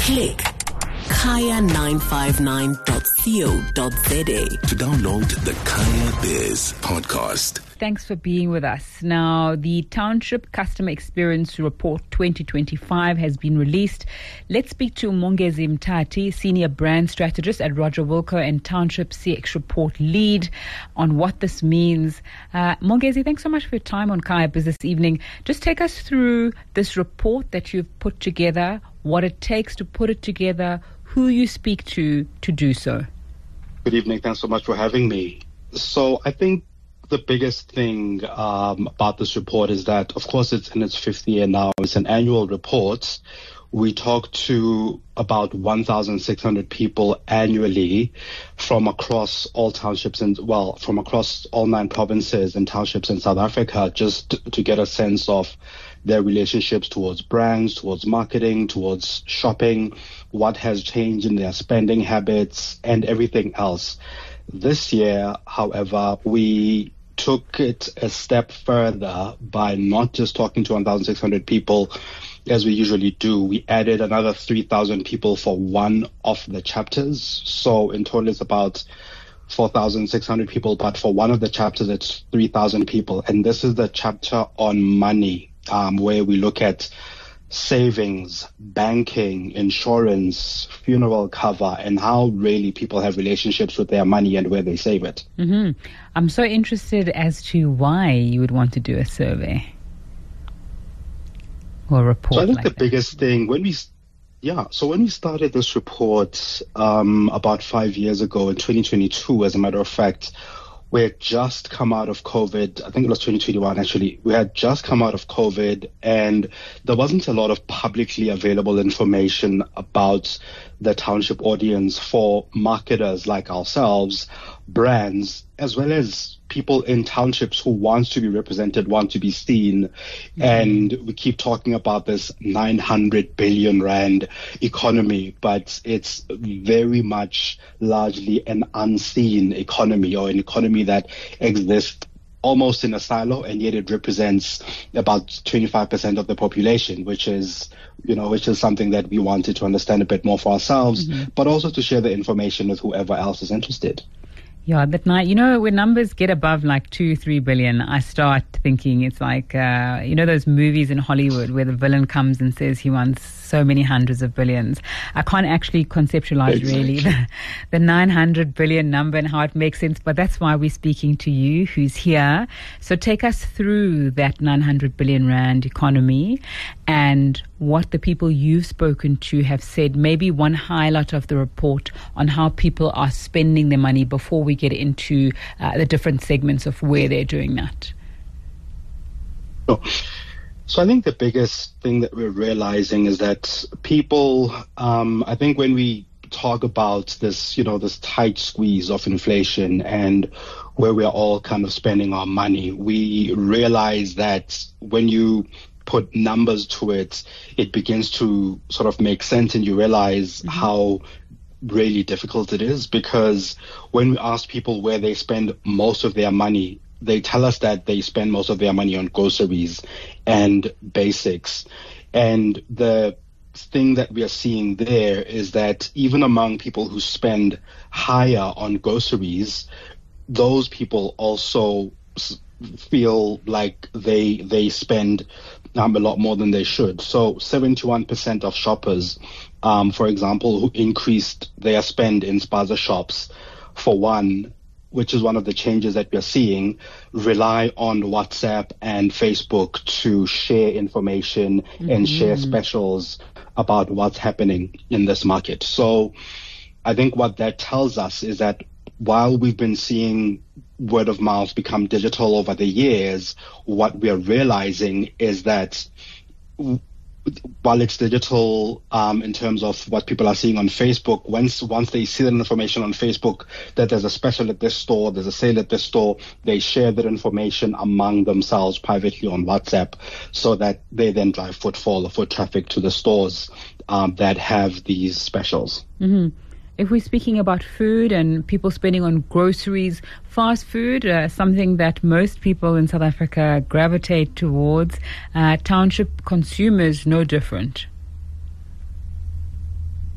Click kaya959.co.za to download the Kaya Biz podcast. Thanks for being with us. Now, the Township Customer Experience Report 2025 has been released. Let's speak to Mongezi Mtati, Senior Brand Strategist at Roger Wilco and Township CX Report Lead, on what this means. Mongezi, thanks so much for your time on Kaya Biz this evening. Just take us through this report that you've put together, what it takes to put it together, who you speak to do so. Good evening. Thanks so much for having me. So I think the biggest thing about this report is that, of course, it's in its fifth year now. It's an annual report. We talk to about 1,600 people annually from across all townships from across all 9 provinces and townships in South Africa, just to get a sense of their relationships towards brands, towards marketing, towards shopping, what has changed in their spending habits, and everything else. This year, however, we took it a step further by not just talking to 1,600 people as we usually do. We added another 3,000 people for one of the chapters. So in total, it's about 4,600 people, but for one of the chapters, it's 3,000 people. And this is the chapter on money, where we look at savings, banking, insurance, funeral cover, and how really people have relationships with their money and where they save it. Mm-hmm. I'm so interested as to why you would want to do a survey or a report. So I think like the that. biggest thing when we started this report about 5 years ago in 2022, as a matter of fact, we had just come out of COVID. I think it was 2021, actually. We had just come out of COVID, and there wasn't a lot of publicly available information about the township audience for marketers like ourselves, brands, as well as people in townships who want to be represented, want to be seen. Mm-hmm. And we keep talking about this 900 billion rand economy, but it's very much largely an unseen economy, or an economy that exists almost in a silo, and yet it represents about 25% of the population, which is something that we wanted to understand a bit more for ourselves, mm-hmm. but also to share the information with whoever else is interested. Yeah, that night, when numbers get above like 2-3 billion, I start thinking it's like, those movies in Hollywood where the villain comes and says he wants so many hundreds of billions. I can't actually conceptualize really the 900 billion number and how it makes sense, but that's why we're speaking to you who's here. So take us through that 900 billion rand economy and what the people you've spoken to have said, maybe one highlight of the report on how people are spending their money before we get into the different segments of where they're doing that. So I think the biggest thing that we're realizing is that people, I think when we talk about this, this tight squeeze of inflation and where we're all kind of spending our money, we realize that when you put numbers to it, it begins to sort of make sense, and you realize mm-hmm. how really difficult it is, because when we ask people where they spend most of their money, they tell us that they spend most of their money on groceries and basics. And the thing that we are seeing there is that even among people who spend higher on groceries, those people also feel like they spend a lot more than they should. So 71% of shoppers, for example, who increased their spend in spaza shops, for one, which is one of the changes that we're seeing, rely on WhatsApp and Facebook to share information mm-hmm. and share specials about what's happening in this market. So I think what that tells us is that while we've been seeing word of mouth become digital over the years, what we're realizing is that while it's digital in terms of what people are seeing on Facebook, once they see that information on Facebook, that there's a special at this store, there's a sale at this store, they share that information among themselves privately on WhatsApp, so that they then drive footfall or foot traffic to the stores that have these specials. Mm-hmm. If we're speaking about food and people spending on groceries, fast food, something that most people in South Africa gravitate towards, township consumers no different.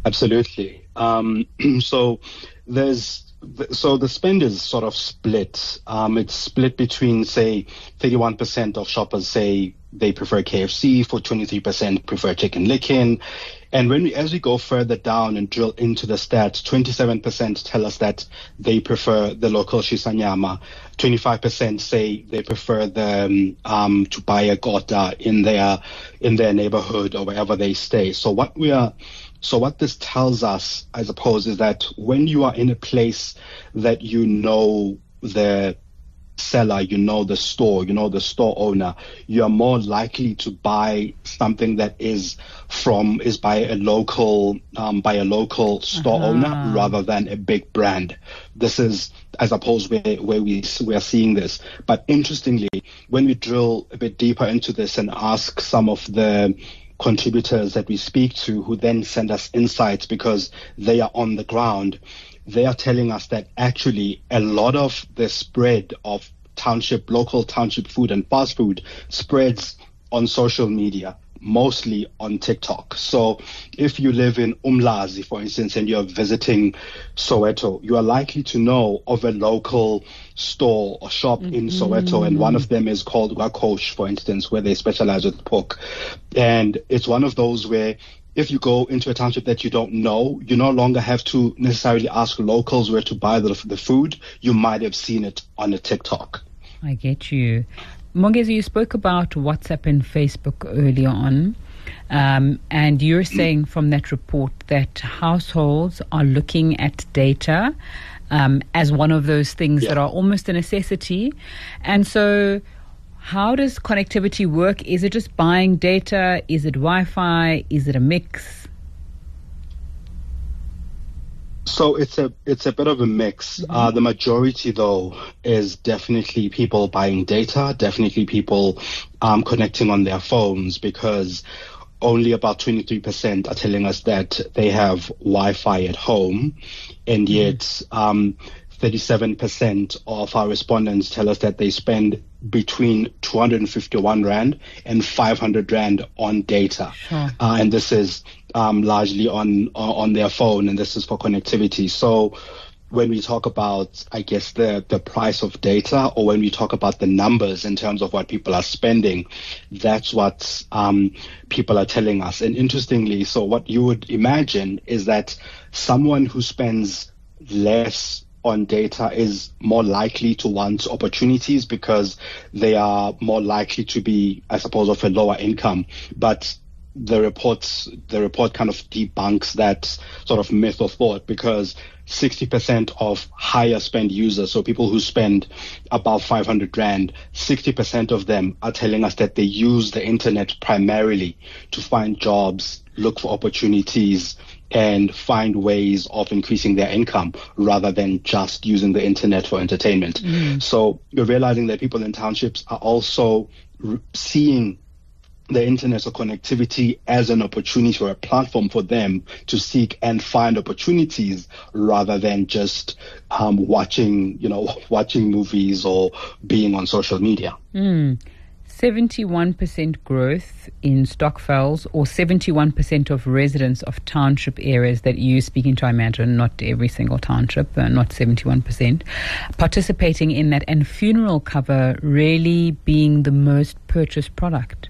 Absolutely. So the spend is sort of split. It's split between, say, 31% of shoppers say they prefer KFC, for 23% prefer Chicken Licken. And as we go further down and drill into the stats, 27% tell us that they prefer the local Shisanyama. 25% say they prefer to buy a gota in their neighborhood or wherever they stay. So what this tells us, I suppose, is that when you are in a place that you know the seller, you know the store, you know the store owner, you are more likely to buy something that is by a local store owner rather than a big brand. This is, I suppose, where we are seeing this. But interestingly, when we drill a bit deeper into this and ask some of the contributors that we speak to, who then send us insights because they are on the ground, they are telling us that actually a lot of the spread of local township food and fast food spreads on social media, mostly on TikTok. So if you live in Umlazi, for instance, and you're visiting Soweto, you are likely to know of a local store or shop in Soweto, and one of them is called Wakosh, for instance, where they specialize with pork. And it's one of those where if you go into a township that you don't know, you no longer have to necessarily ask locals where to buy the food. You might have seen it on a TikTok. I get you. Mongezi, you spoke about WhatsApp and Facebook earlier on, and you're saying from that report that households are looking at data as one of those things that are almost a necessity. And so how does connectivity work? Is it just buying data? Is it Wi-Fi? Is it a mix? So it's a bit of a mix. The majority, though, is definitely people buying data, definitely people connecting on their phones, because only about 23% are telling us that they have Wi-Fi at home, and yet 37% of our respondents tell us that they spend between 251 Rand and 500 Rand on data. Sure. And this is largely on their phone, and this is for connectivity. So when we talk about, I guess, the price of data, or when we talk about the numbers in terms of what people are spending, that's what people are telling us. And interestingly, so what you would imagine is that someone who spends less on data is more likely to want opportunities because they are more likely to be, I suppose, of a lower income. But the report kind of debunks that sort of myth or thought, because 60% of higher spend users, so people who spend above 500 Rand, 60% of them are telling us that they use the internet primarily to find jobs, look for opportunities, and find ways of increasing their income rather than just using the internet for entertainment. So we're realizing that people in townships are also seeing the internet or connectivity as an opportunity or a platform for them to seek and find opportunities rather than just watching movies or being on social media. 71% growth in Stokvels, or 71% of residents of township areas that you speaking to, I imagine, not every single township, not 71%, participating in that, and funeral cover really being the most purchased product.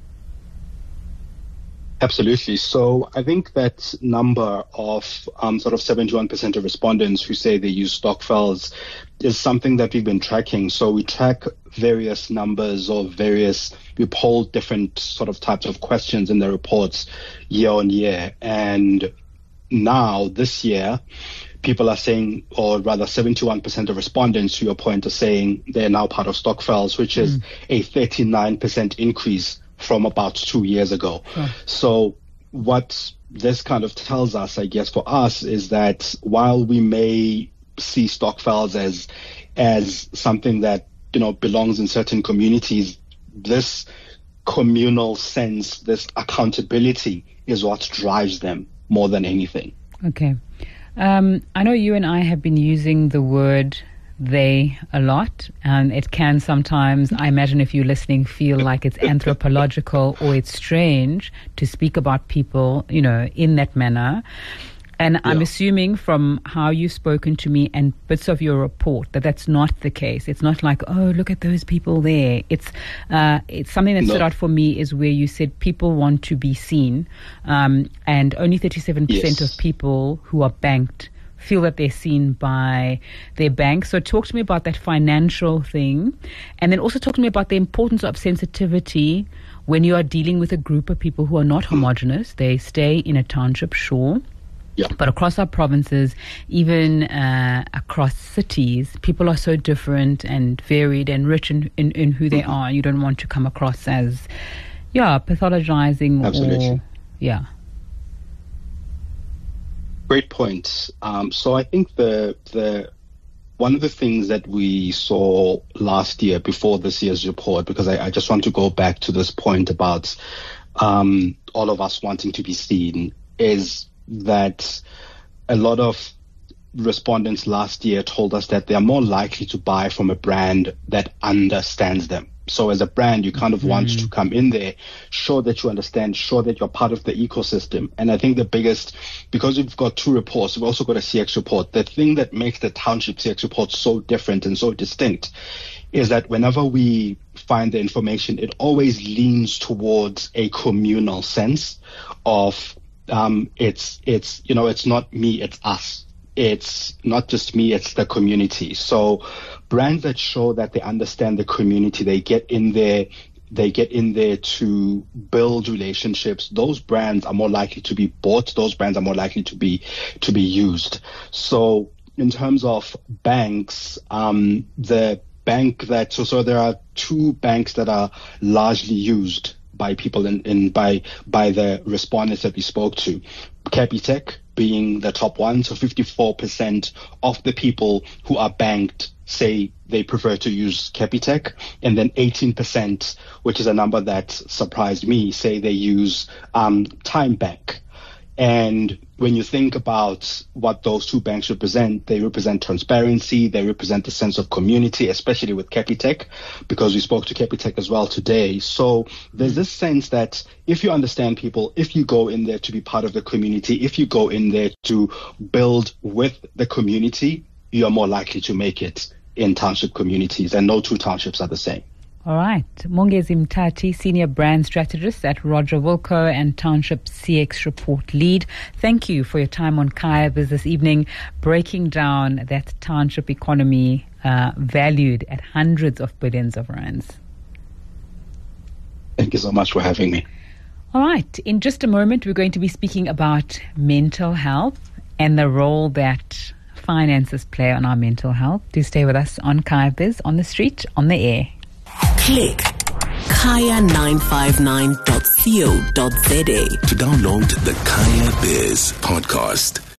Absolutely. So I think that number of sort of 71% of respondents who say they use Stokvels is something that we've been tracking. So we track various numbers or we poll different sort of types of questions in the reports year on year. And now this year, people are saying, or rather 71% of respondents, to your point, are saying they're now part of Stokvels, which is a 39% increase from about 2 years ago. So what this kind of tells us, I guess, for us, is that while we may see Stokvels as something that, belongs in certain communities, this communal sense, this accountability is what drives them more than anything. Okay. I know you and I have been using the word they a lot, and it can sometimes, I imagine if you're listening, feel like it's anthropological or it's strange to speak about people, in that manner. And I'm assuming from how you've spoken to me and bits of your report that that's not the case. It's not like, oh, look at those people there. It's something that stood out for me is where you said people want to be seen, and only 37% of people who are banked feel that they're seen by their bank. So talk to me about that financial thing, and then also talk to me about the importance of sensitivity when you are dealing with a group of people who are not homogenous. They stay in a township, sure. Yeah. But across our provinces, even across cities, people are so different and varied and rich in who they are. You don't want to come across as, pathologizing. Absolutely. Or, Great point. So I think the one of the things that we saw last year before this year's report, because I just want to go back to this point about all of us wanting to be seen, is that a lot of respondents last year told us that they are more likely to buy from a brand that understands them. So as a brand, you kind of want to come in there, show that you understand, show that you're part of the ecosystem. And I think the biggest, because we've got two reports, we've also got a CX report. The thing that makes the township CX report so different and so distinct is that whenever we find the information, it always leans towards a communal sense of it's not me, it's us. It's not just me, it's the community. So brands that show that they understand the community, they get in there to build relationships. Those brands are more likely to be bought. Those brands are more likely to be used. So in terms of banks, the bank that, so there are two banks that are largely used by people by the respondents that we spoke to. Capitec being the top one, so 54% of the people who are banked say they prefer to use Capitec, and then 18%, which is a number that surprised me, say they use TymeBank. And when you think about what those two banks represent, they represent transparency, they represent a sense of community, especially with Capitec, because we spoke to Capitec as well today. So there's this sense that if you understand people, if you go in there to be part of the community, if you go in there to build with the community, you're more likely to make it in township communities, and no two townships are the same. All right. Mongezi Mtati, Senior Brand Strategist at Roger Wilco and Township CX Report Lead. Thank you for your time on Kaya Biz this evening, breaking down that township economy valued at hundreds of billions of rands. Thank you so much for having me. All right. In just a moment, we're going to be speaking about mental health and the role that finances play on our mental health. Do stay with us on Kaya Biz, on the street, on the air. Click kaya959.co.za to download the Kaya Biz podcast.